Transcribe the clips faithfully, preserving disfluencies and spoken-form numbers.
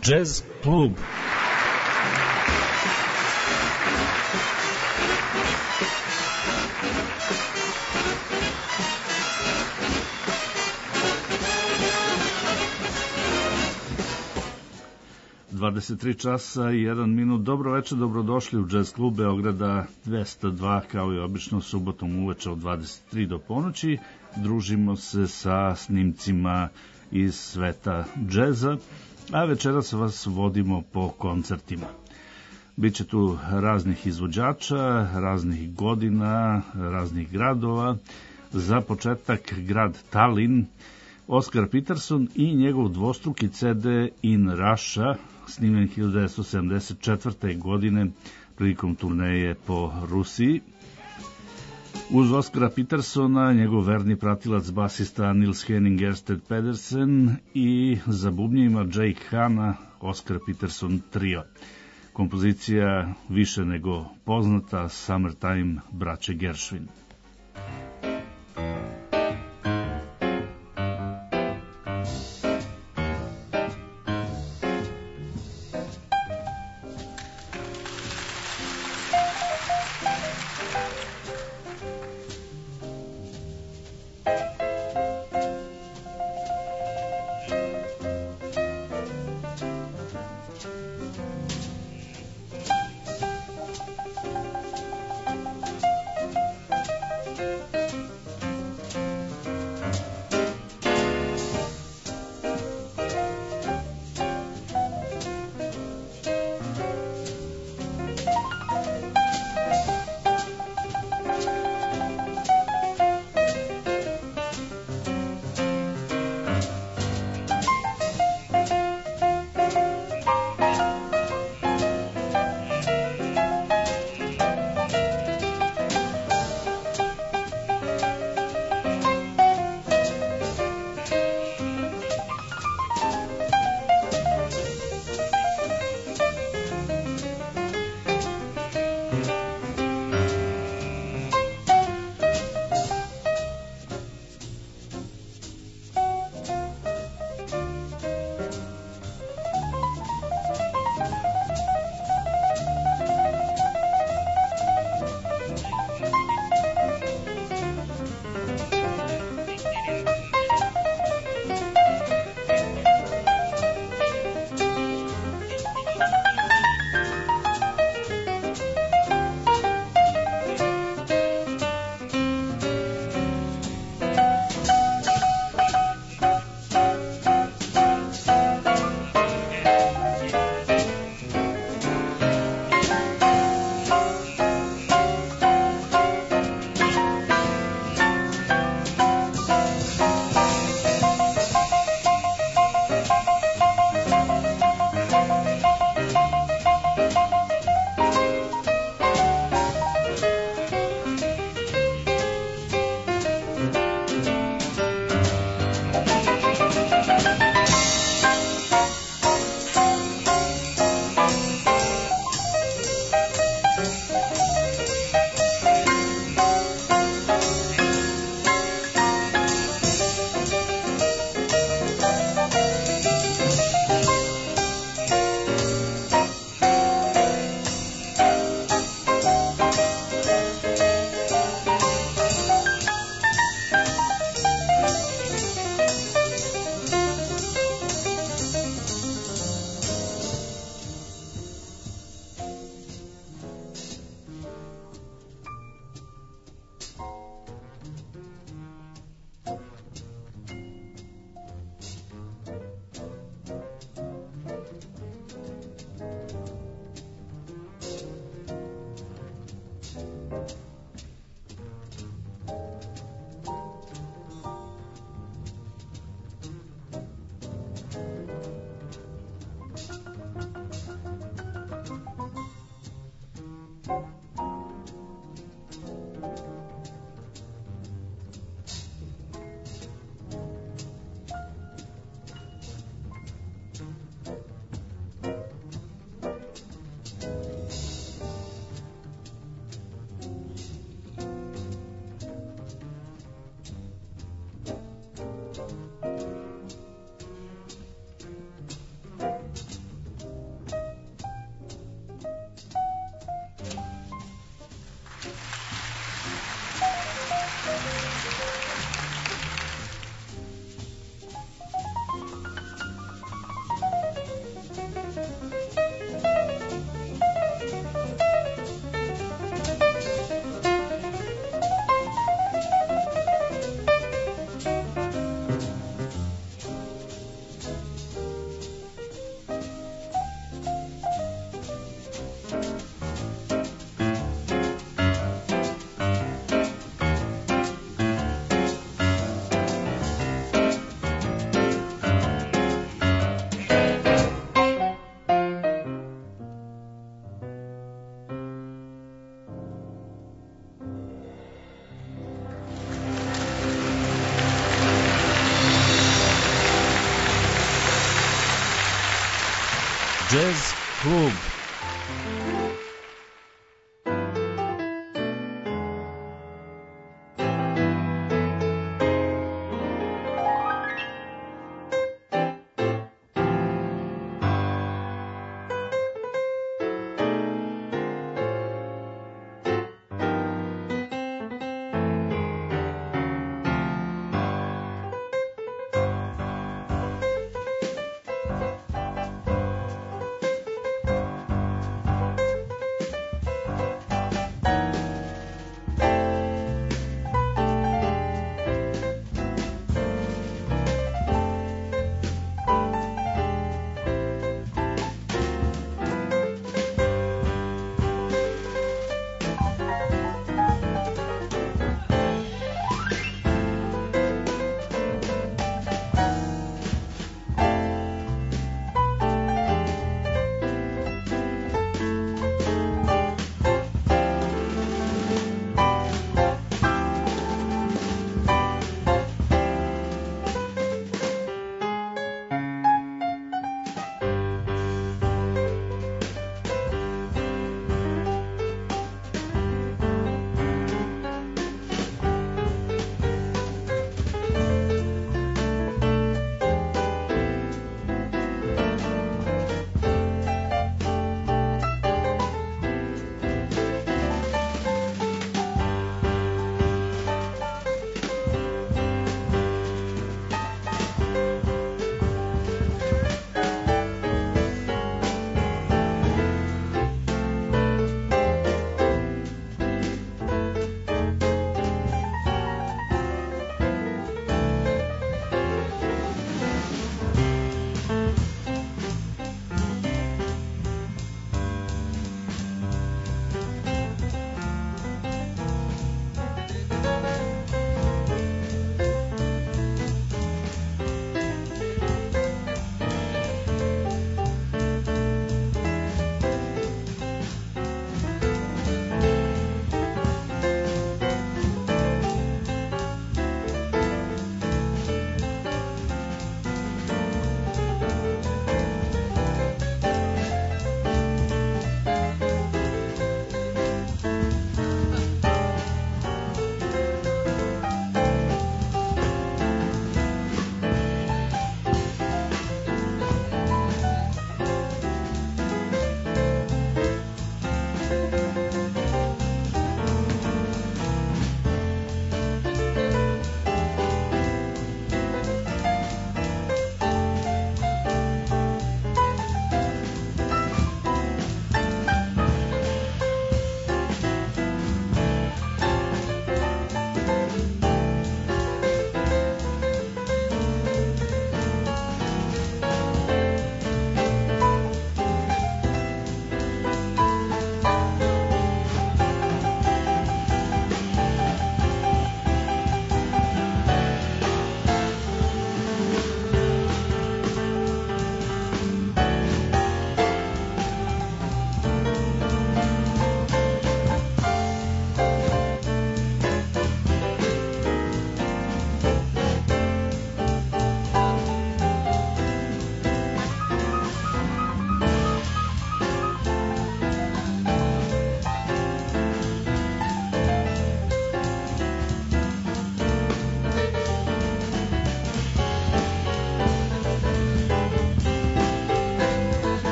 Jazz klub. dvadeset tri časa i jedan minut. Dobro večer, dobrodošli u Jazz klub Beograda dvesta dva, kao i obično subotom uveče od dvadeset tri do ponoći. Družimo se sa snimcima iz sveta džeza, a večeras vas vodimo po koncertima. Biće tu raznih izvođača, raznih godina, raznih gradova. Za početak grad Tallinn, Oscar Peterson i njegov dvostruki ce de In Russia, snimljen hiljadu devetsto sedamdeset četvrte. godine prilikom turneje po Rusiji. Uz Oscara Petersona, njegov verni pratilac basista Nils Henning Ersted Pedersen i za bubnjima Jake Hanna, Oscar Peterson trio. Kompozicija više nego poznata, Summertime, braće Gershwin. Jazz klub.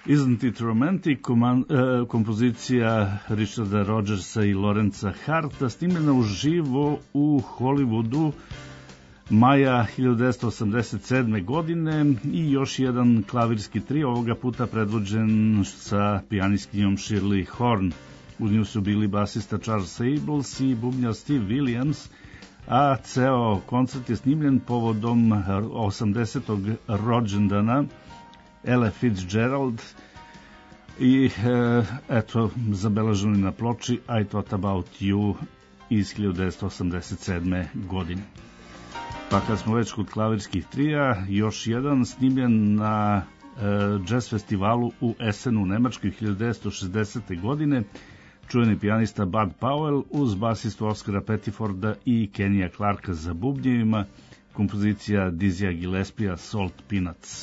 Isn't It Romantic, koman, e, kompozicija Richarda Rodgersa i Lorenza Harta, snimljena uživo u Hollywoodu maja hiljadu devetsto osamdeset sedme. godine i još jedan klavirski trio, ovoga puta predvođen sa pijanistkinjom Shirley Horn. Uz nju su bili basista Charles Sables i bubnjar Steve Williams, a ceo koncert je snimljen povodom osamdesetog rođendana Ella Fitzgerald i e, eto zabeleženo na ploči I Thought About You iz hiljadu devetsto osamdeset sedme. godine. Pa kad smo već kod klavirskih trija, još jedan snimljen na e, jazz festivalu u Essenu u Nemačkoj hiljadu devetsto šezdesete. godine, čuveni pijanista Bud Powell uz basistu Oscara Pettiforda i Kenija Clarka za bubnjevima, kompozicija Dizzyja Gillespija Salt Peanuts.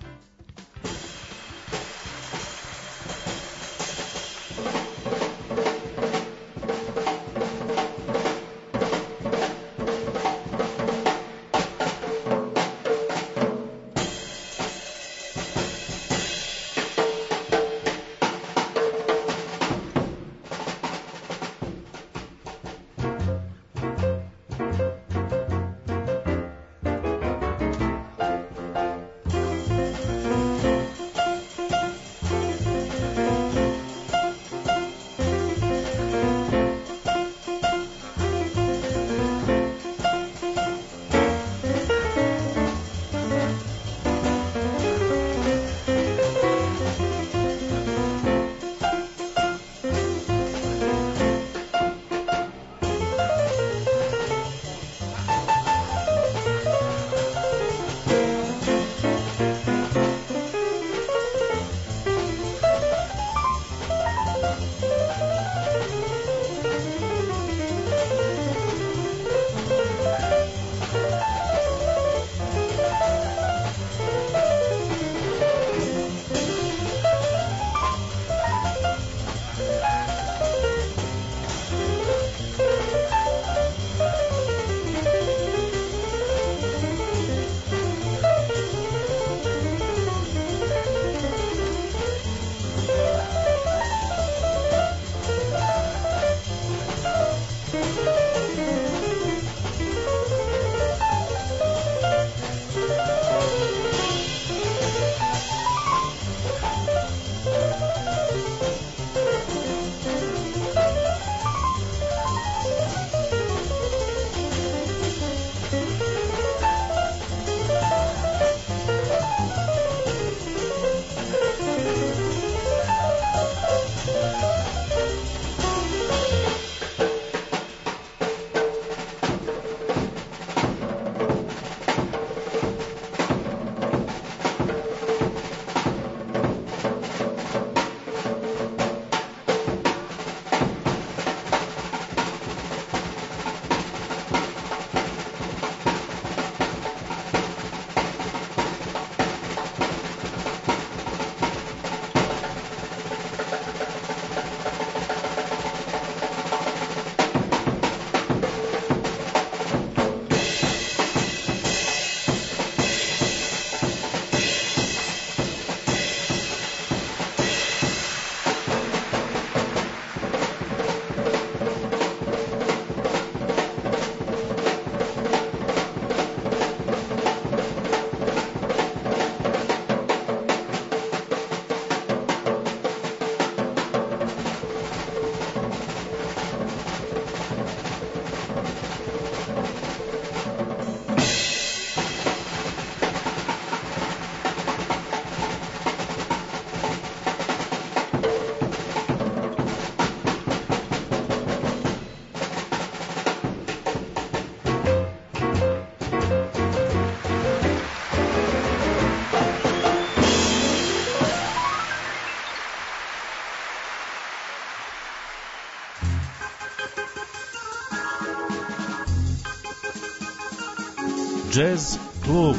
Jazz klub.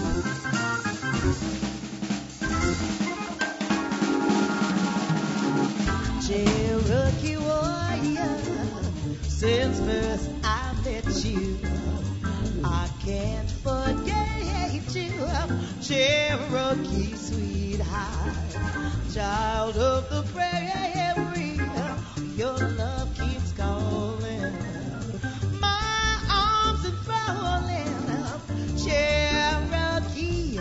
Cherokee warrior, since first I met you, I can't forget you, Cherokee sweetheart. child of the prairie, your love keeps calling. My arms enthralling, Cherokee.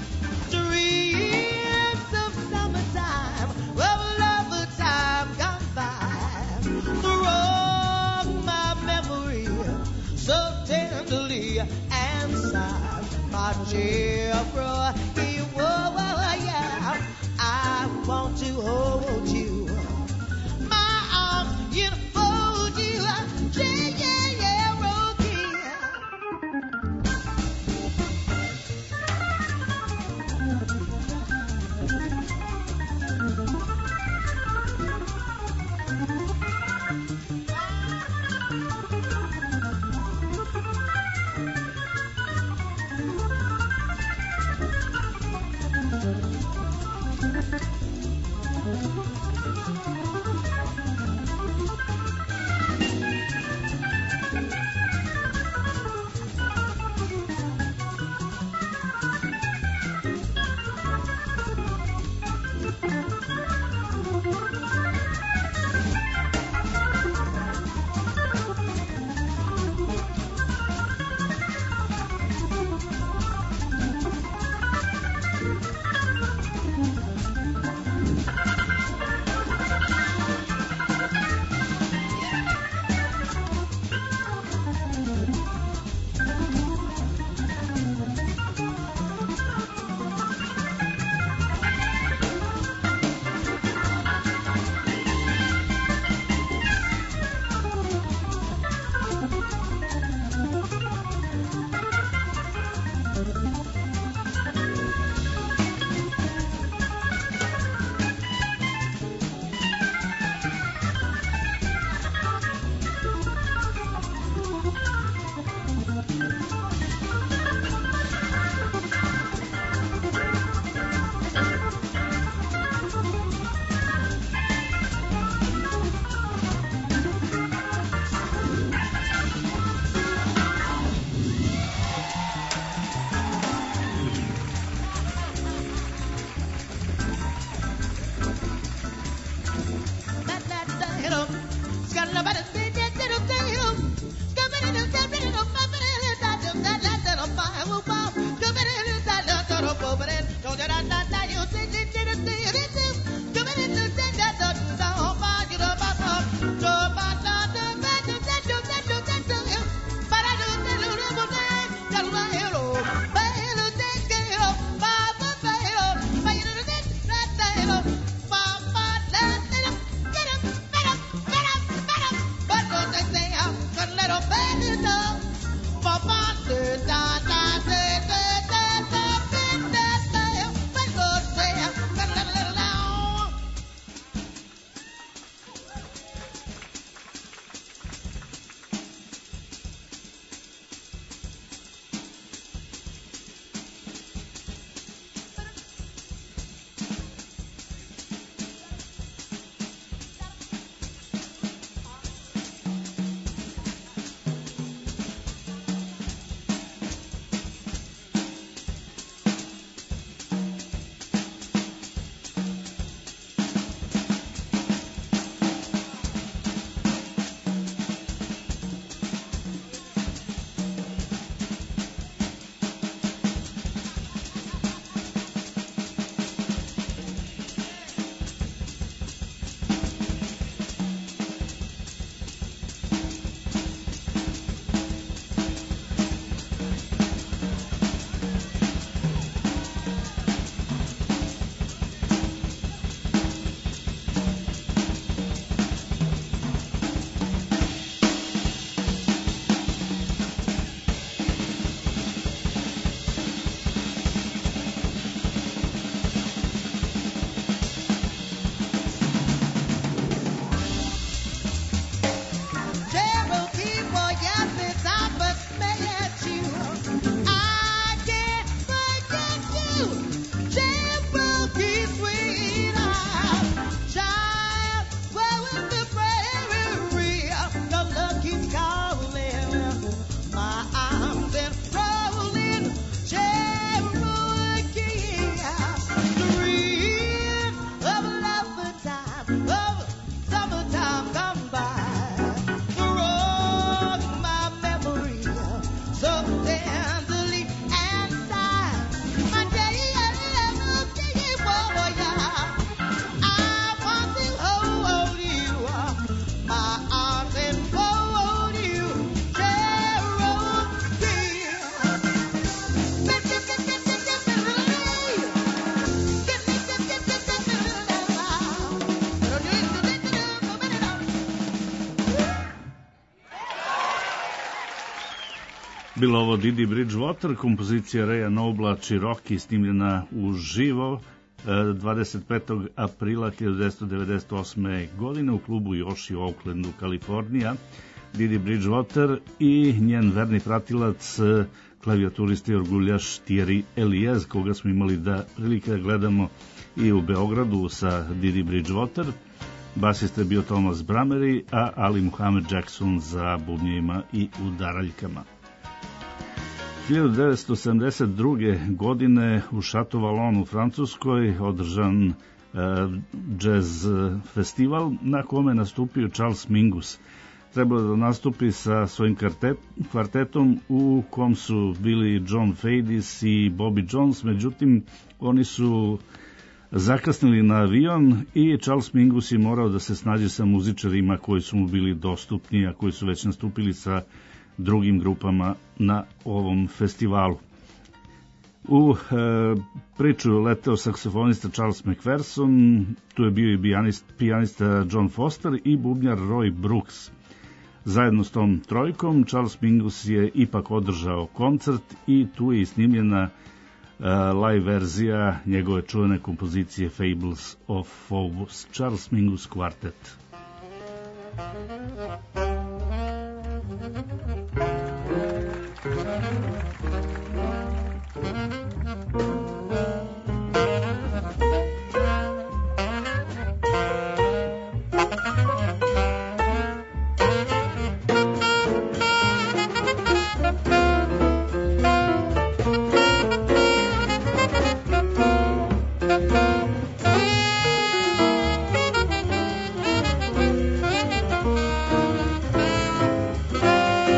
Dreams of summertime, of love, the time gone by. Wrong my memory so tenderly and sigh. My Cherokee, whoa, whoa, yeah, I want to hold you. My arms enfold you, yeah, yeah, yeah, Rocky. But Bilo ovo Didi Bridgewater, kompozicija Raya Nobla Cherokee, snimljena uživo dvadeset petog aprila hiljadu devetsto devedeset osme. godine u klubu Yoshi u Oaklandu, Kalifornija. Didi Bridgewater i njen verni pratilac, klavijaturista i orguljaš Thierry Eliez, koga smo imali da prilike da gledamo i u Beogradu sa Didi Bridgewater. Basista je bio Thomas Bramery, a Ali Muhammad Jackson za bubnjevima i udaraljkama. hiljadu devetsto sedamdeset druge. godine u Chateau Vallon u Francuskoj održan e, jazz festival na kome nastupio Charles Mingus. Trebalo da nastupi sa svojim kvartetom u kom su bili John Fadis i Bobby Jones, međutim oni su zakasnili na avion i Charles Mingus je morao da se snađe sa muzičarima koji su mu bili dostupni, a koji su već nastupili sa drugim grupama na ovom festivalu. U e, priču leteo saksofonista Charles McPherson, tu je bio i pijanist, pijanista John Foster i bubnjar Roy Brooks. Zajedno s tom trojkom Charles Mingus je ipak održao koncert i tu je snimljena uh, live verzija njegove čuvene kompozicije Fables of Phobos, Charles Mingus Quartet.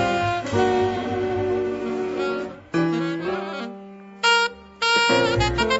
Thank you.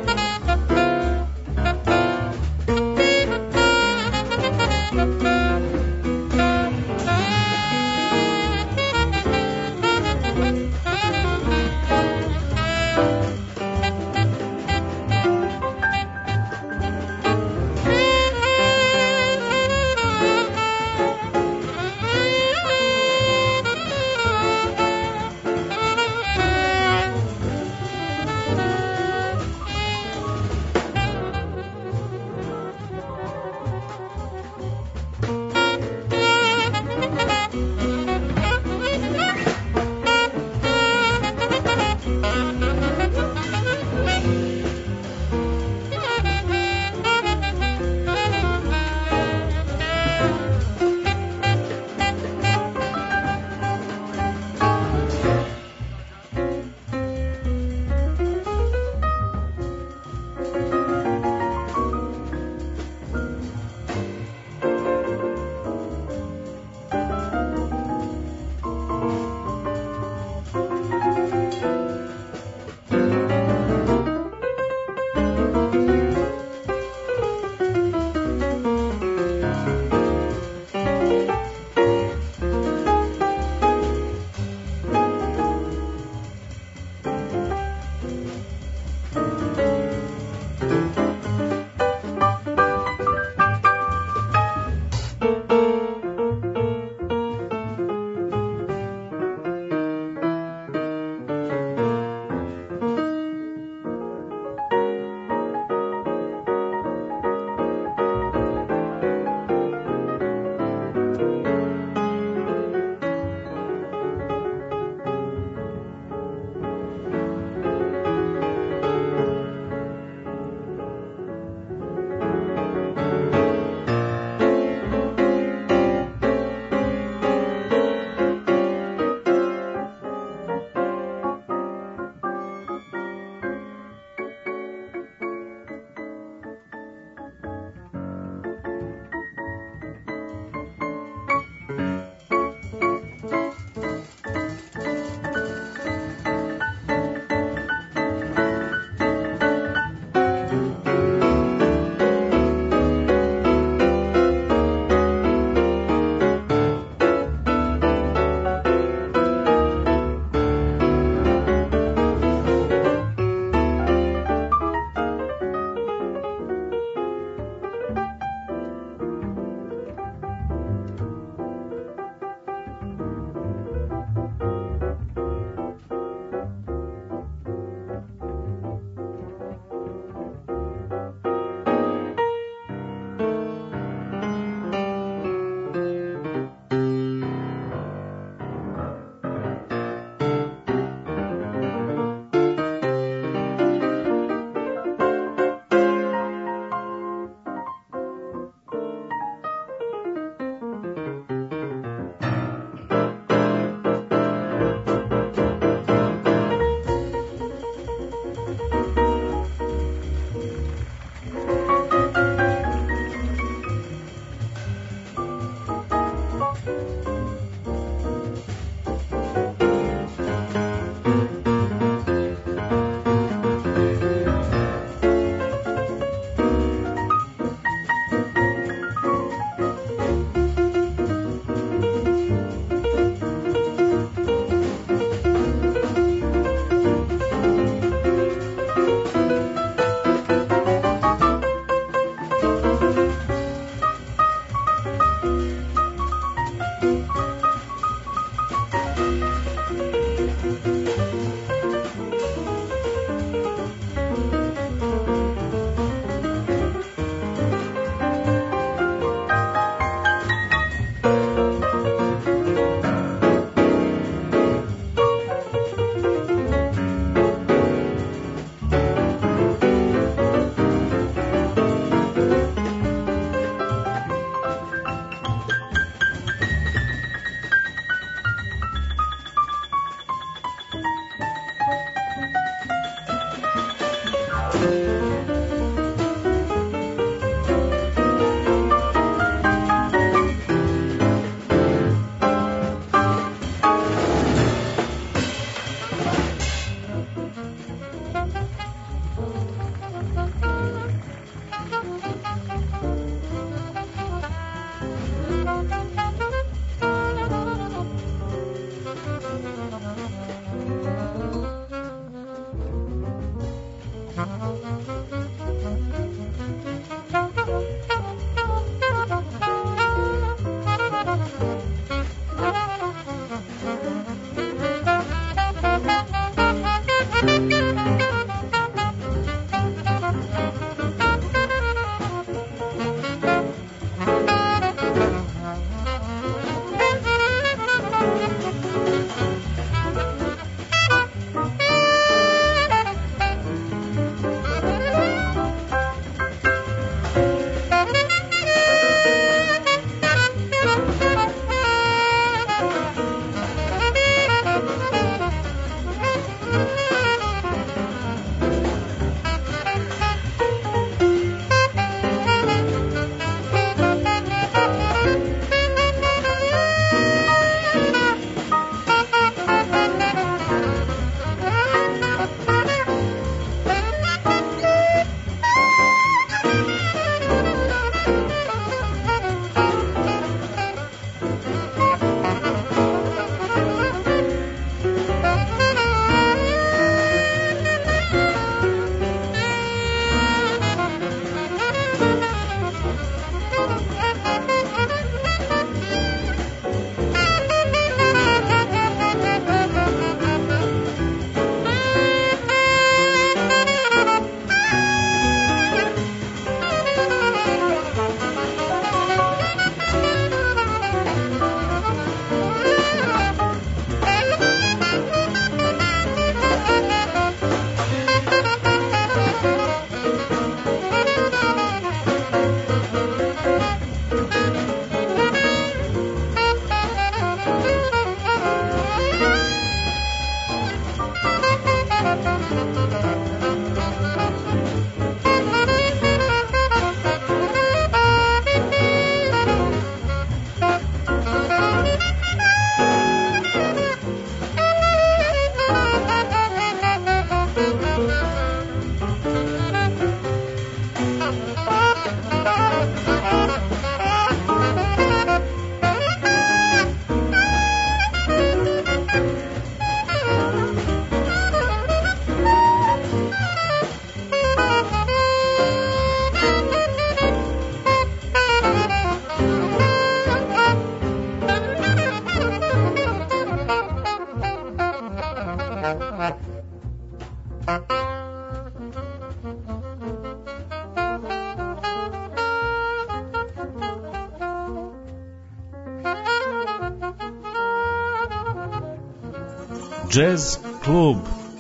Jazz klub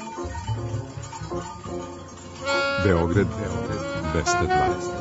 Beograd, Beograd, dvesta dvadeset.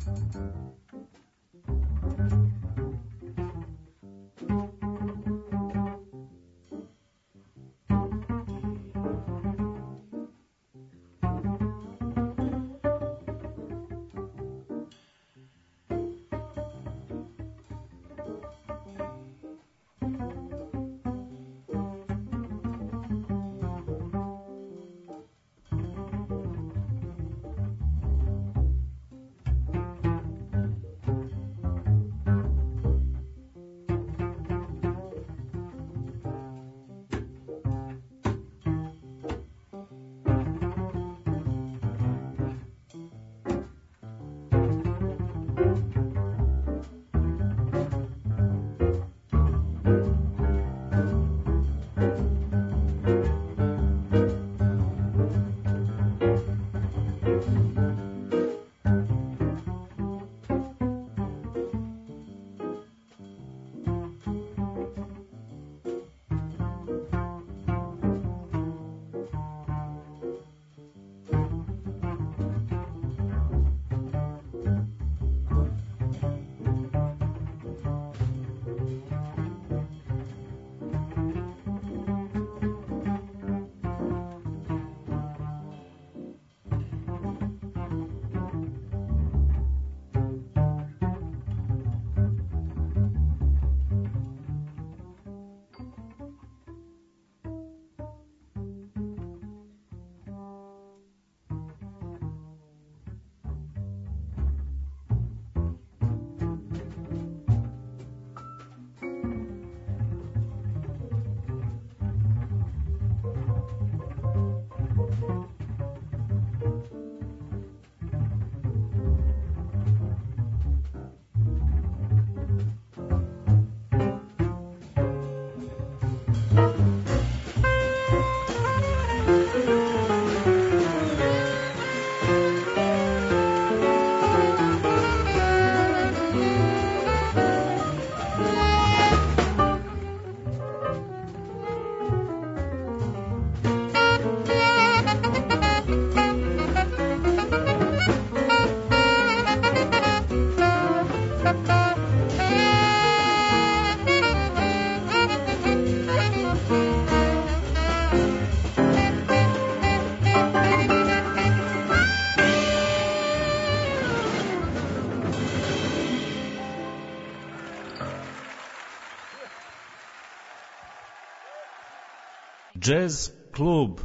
Jazz klub.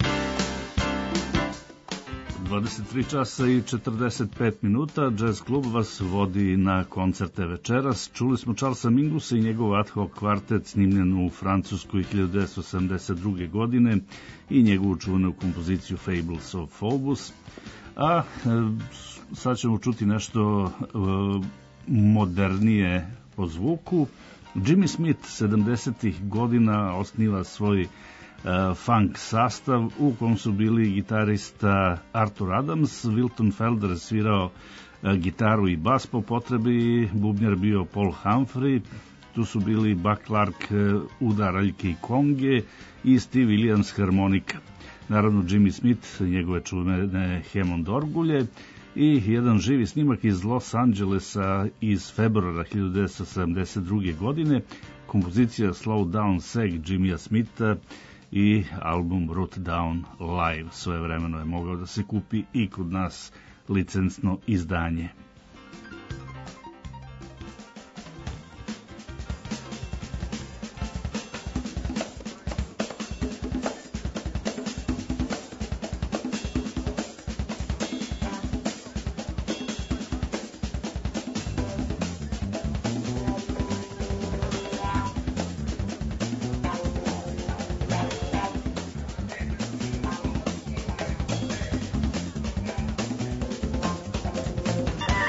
dvadeset tri časa i četrdeset pet minuta. Jazz klub vas vodi na koncerte večeras. Čuli smo Charlesa Minghusa i njegov ad hoc kvartet snimljen u Francuskoj hiljadu devetsto sedamdeset druge. godine i njegovu čuvenu kompoziciju Fables of Phobos. A sad ćemo čuti nešto modernije po zvuku. Jimmy Smith sedamdesetih godina osniva svoj Uh, funk sastav u kom su bili gitarista Arthur Adams, Wilton Felder svirao uh, gitaru i bas po potrebi, bubnjar bio Paul Humphrey, tu su bili Buck Clark uh, udaraljke i konge i Steve Williams harmonika. Naravno Jimmy Smith, njegove čuvene Hammond orgulje i jedan živi snimak iz Los Angelesa iz februara hiljadu devetsto sedamdeset druge. godine, kompozicija Slow Down Seg Jimmya Smitha i album Wrote Down Live. Svojevremeno je mogao da se kupi i kod nas licencno izdanje. Bye.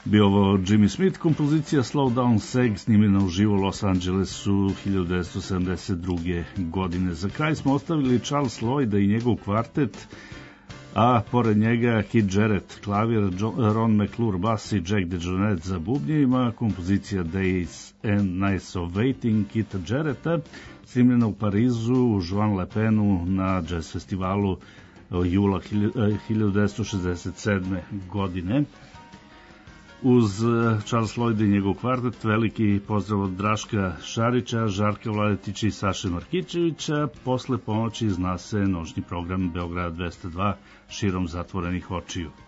Bio ovo Jimmy Smith, kompozicija Slow Down Seg, snimljena uživo u Los Angelesu hiljadu devetsto sedamdeset druge. godine. Za kraj smo ostavili Charles Lloyda i njegov kvartet, a pored njega Keith Jarrett, klavir, Ron McClure, bas i Jack DeJohnette za bubnjevima, kompozicija Days and Nights of Waiting Keitha Jarretta, snimljena u Parizu u Joan Le Penu na jazz festivalu jula hiljadu devetsto šezdeset sedme. godine. Uz Charles Lloyd i njegov kvartet, veliki pozdrav od Draška Šarića, Žarka Vladetića i Saše Markićevića. Posle ponoći zna se noćni program Beograd dvesta dva širom zatvorenih očiju.